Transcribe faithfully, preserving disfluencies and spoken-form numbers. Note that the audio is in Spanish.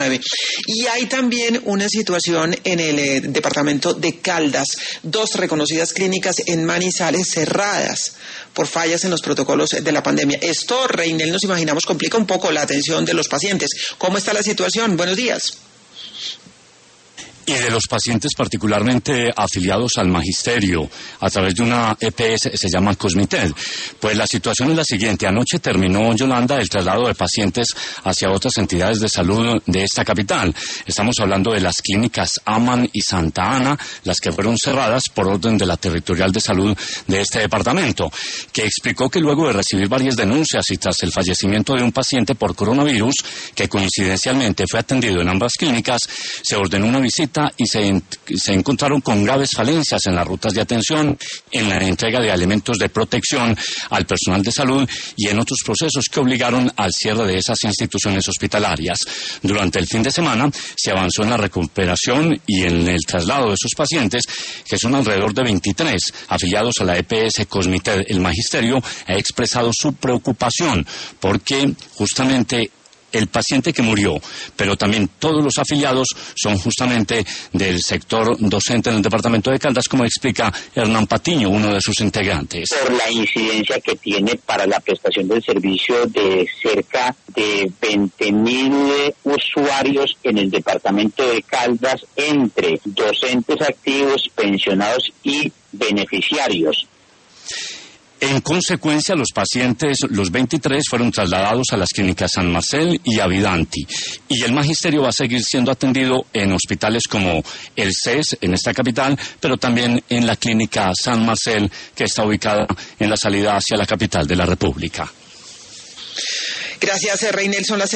Y hay también una situación en el eh, departamento de Caldas, dos reconocidas clínicas en Manizales cerradas por fallas en los protocolos de la pandemia. Esto, Reinel, nos imaginamos, complica un poco la atención de los pacientes. ¿Cómo está la situación? Buenos días. Y de los pacientes particularmente afiliados al magisterio a través de una E P S, se llama Cosmited. Pues la situación es la siguiente. Anoche terminó, Yolanda, el traslado de pacientes hacia otras entidades de salud de esta capital. Estamos hablando de las clínicas Aman y Santa Ana, las que fueron cerradas por orden de la Territorial de Salud de este departamento, que explicó que luego de recibir varias denuncias y tras el fallecimiento de un paciente por coronavirus, que coincidencialmente fue atendido en ambas clínicas, se ordenó una visita y se, se encontraron con graves falencias en las rutas de atención, en la entrega de elementos de protección al personal de salud y en otros procesos que obligaron al cierre de esas instituciones hospitalarias. Durante el fin de semana se avanzó en la recuperación y en el traslado de esos pacientes, que son alrededor de veintitrés, afiliados a la E P S Cosmited. El magisterio ha expresado su preocupación porque justamente el paciente que murió, pero también todos los afiliados son justamente del sector docente en el departamento de Caldas, como explica Hernán Patiño, uno de sus integrantes. Por la incidencia que tiene para la prestación del servicio de cerca de veinte mil usuarios en el departamento de Caldas, entre docentes activos, pensionados y beneficiarios. En consecuencia, los pacientes, los veintitrés, fueron trasladados a las clínicas San Marcel y Avidanti. Y el magisterio va a seguir siendo atendido en hospitales como el C E S, en esta capital, pero también en la clínica San Marcel, que está ubicada en la salida hacia la capital de la República. Gracias, Reinel. Son las